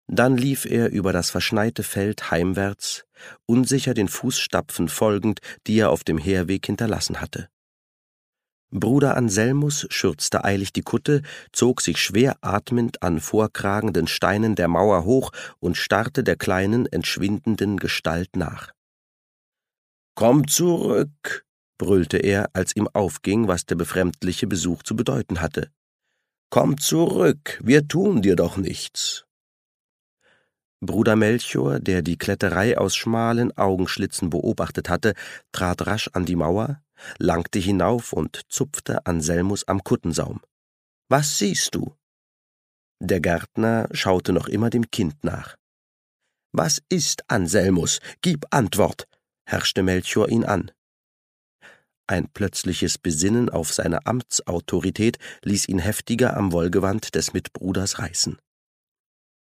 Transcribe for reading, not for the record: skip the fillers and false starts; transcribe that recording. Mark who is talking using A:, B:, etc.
A: Dann lief er über das verschneite Feld heimwärts, unsicher den Fußstapfen folgend, die er auf dem Herweg hinterlassen hatte. Bruder Anselmus schürzte eilig die Kutte, zog sich schwer atmend an vorkragenden Steinen der Mauer hoch und starrte der kleinen, entschwindenden Gestalt nach. »Komm zurück«, brüllte er, als ihm aufging, was der befremdliche Besuch zu bedeuten hatte. »Komm zurück, wir tun dir doch nichts.« Bruder Melchior, der die Kletterei aus schmalen Augenschlitzen beobachtet hatte, trat rasch an die Mauer, langte hinauf und zupfte Anselmus am Kuttensaum. »Was siehst du?« Der Gärtner schaute noch immer dem Kind nach. »Was ist, Anselmus? Gib Antwort«, herrschte Melchior ihn an. Ein plötzliches Besinnen auf seine Amtsautorität ließ ihn heftiger am Wollgewand des Mitbruders reißen.